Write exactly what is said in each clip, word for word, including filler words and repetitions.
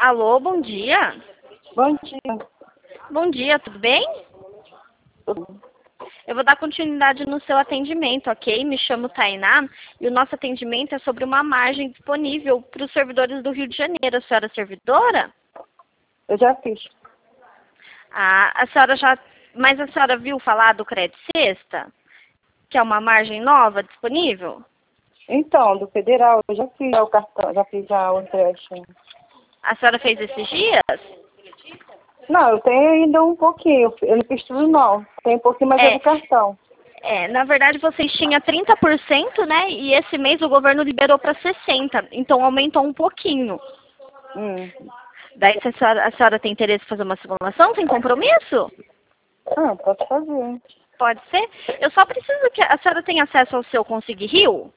Alô, bom dia. Bom dia. Bom dia, tudo bem? Eu vou dar continuidade no seu atendimento, ok? Me chamo Tainá e o nosso atendimento é sobre uma margem disponível para os servidores do Rio de Janeiro. A senhora é servidora? Eu já fiz. Ah, a senhora já... Mas a senhora viu falar do Crédito Sexta? Que é uma margem nova disponível? Então, do federal, eu já fiz o cartão, já fiz já o empréstimo. A senhora fez esses dias? Não, eu tenho ainda um pouquinho. Eu não fiz tudo não. Tem um pouquinho mais é, É. do cartão. É, na verdade vocês tinham trinta por cento, né? E esse mês o governo liberou para sessenta por cento. Então aumentou um pouquinho. Hum. Daí se a senhora, a senhora tem interesse em fazer uma simulação sem compromisso? Ah, pode fazer. Pode ser? Eu só preciso que a senhora tenha acesso ao seu Consig Rio.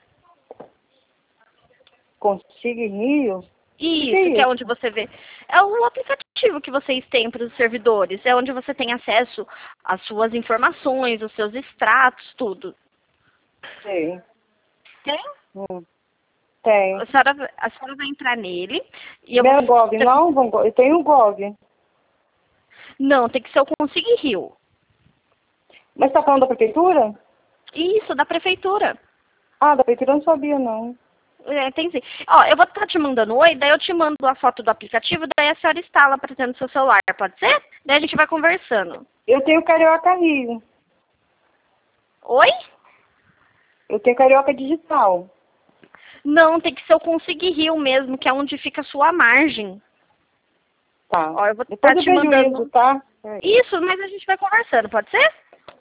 Consig Rio? Isso, que, que é onde você vê. É o aplicativo que vocês têm para os servidores. É onde você tem acesso às suas informações, os seus extratos, tudo. Tem. Tem? Hum. Tem. A senhora, a senhora vai entrar nele. E eu Não é vou... Gov, não? Eu tenho o Gov. Não, tem que ser o Consig Rio. Mas você tá falando da prefeitura? Isso, da prefeitura. Ah, da prefeitura eu não sabia, não. É, tem sim. Ó, eu vou estar te mandando oi, daí eu te mando a foto do aplicativo, daí a senhora instala para dentro do seu celular, pode ser? Daí a gente vai conversando. Eu tenho Carioca Rio. Oi? Eu tenho Carioca Digital. Não, tem que ser o Consig Rio mesmo, que é onde fica a sua margem. Tá. Ó, eu vou Depois estar eu te vejo mandando. isso, tá? Isso, mas a gente vai conversando, pode ser?